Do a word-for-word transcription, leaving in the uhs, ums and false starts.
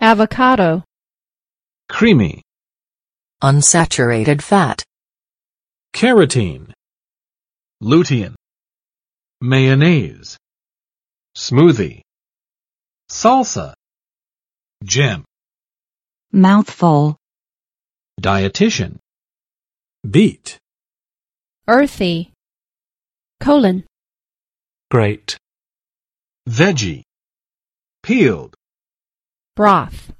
avocado, creamy, unsaturated fat, carotene, lutein, mayonnaise, smoothie, salsa, gem, mouthful, dietitian, beet, earthy, colon, grate, veggie, peeled, broth.